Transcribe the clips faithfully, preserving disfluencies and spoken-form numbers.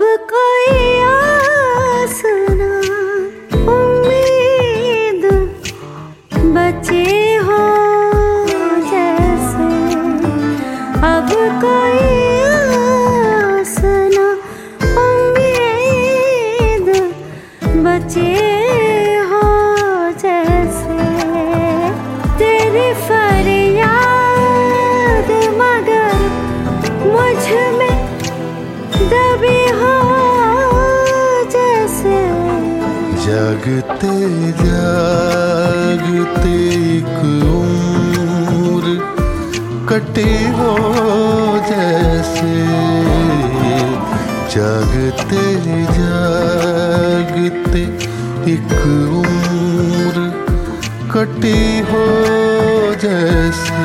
कोई आस ना उम्मीद बचे हो जैसे, अब कोई आस ना उम्मीद बचे हो जैसे, तेरी फरियाद मगर मुझ में दबी हो जैसे। जागते जागते एक उम्र कटी हो जैसे, जागते जागते एक उम्र कटी हो जैसे।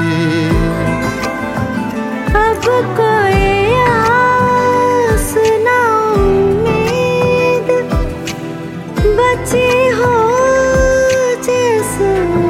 अब कोई आस ना उम्मीद बची हो जैसे।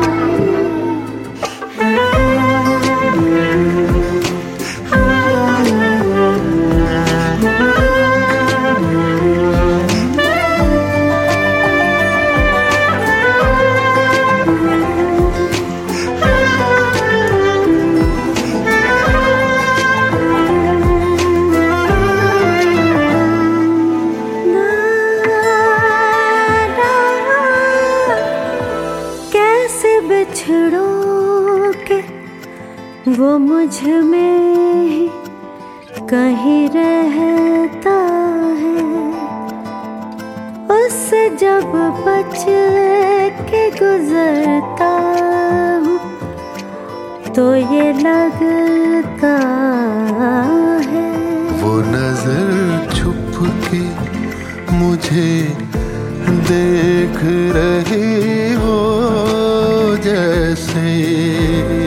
बिछड़ों के वो मुझ में ही कहीं रहता है, उससे जब बच के गुजरता हूँ तो ये लगता है। वो नजर छुप के मुझे देख रही हो जैसे,